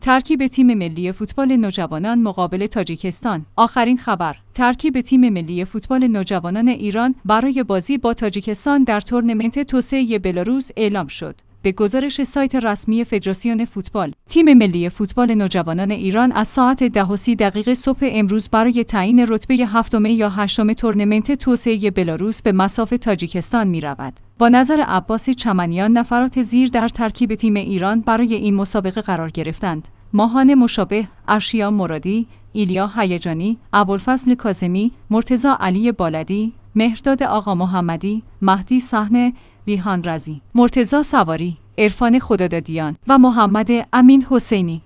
ترکیب تیم ملی فوتبال نوجوانان مقابل تاجیکستان. آخرین خبر: ترکیب تیم ملی فوتبال نوجوانان ایران برای بازی با تاجیکستان در تورنمنت توسعه بلاروس اعلام شد. به گزارش سایت رسمی فدراسیون فوتبال، تیم ملی فوتبال نوجوانان ایران از ساعت 10:30 صبح امروز برای تعیین رتبه هفتم یا هشتم تورنمنت توسعه بلاروس به مصاف تاجیکستان می‌رود. با نظر عباس چمنیان، نفرات زیر در ترکیب تیم ایران برای این مسابقه قرار گرفتند: ماهان مشابه، ارشیا مرادی، ایلیا هیجانی، ابوالفضل کاظمی، مرتضی علی بالدی، مهرداد آقا محمدی، مهدی صحن ویهان رزی، مرتضی سواری، عرفان خدادادیان و محمد امین حسینی.